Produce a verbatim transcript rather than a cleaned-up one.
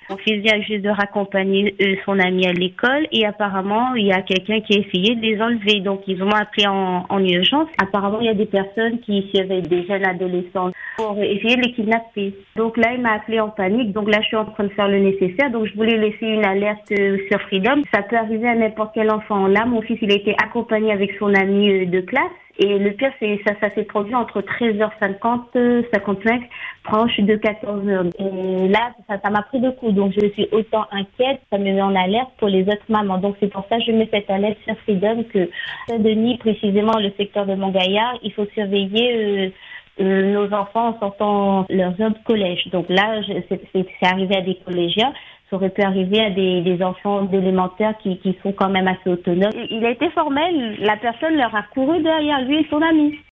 Mon fils vient juste de raccompagner euh, son ami à l'école et apparemment, il y a quelqu'un qui a essayé de les enlever. Donc, ils ont appelé en, en urgence. Apparemment, il y a des personnes qui surveillent des jeunes adolescents pour essayer de les kidnapper. Donc là, il m'a appelé en panique. Donc là, je suis en train de faire le nécessaire. Donc, je voulais laisser une alerte euh, sur Freedom. Ça peut arriver à n'importe quel enfant. Là, mon fils, il a été accompagné avec son ami euh, de classe. Et le pire, c'est ça, ça s'est produit entre treize heures cinquante, cinquante-cinq, proche de quatorze heures. Et là, ça, ça m'a pris de coup. Donc, je suis autant inquiète, ça me met en alerte pour les autres mamans. Donc, c'est pour ça que je mets cette alerte sur Freedom que Saint-Denis, précisément le secteur de Montgaillard, il faut surveiller euh, euh, nos enfants en sortant leurs heures de collège. Donc là, je, c'est, c'est, c'est arrivé à des collégiens. Ça aurait pu arriver à des, des enfants d'élémentaire qui, qui sont quand même assez autonomes. Il a été formel, la personne leur a couru derrière lui et son ami.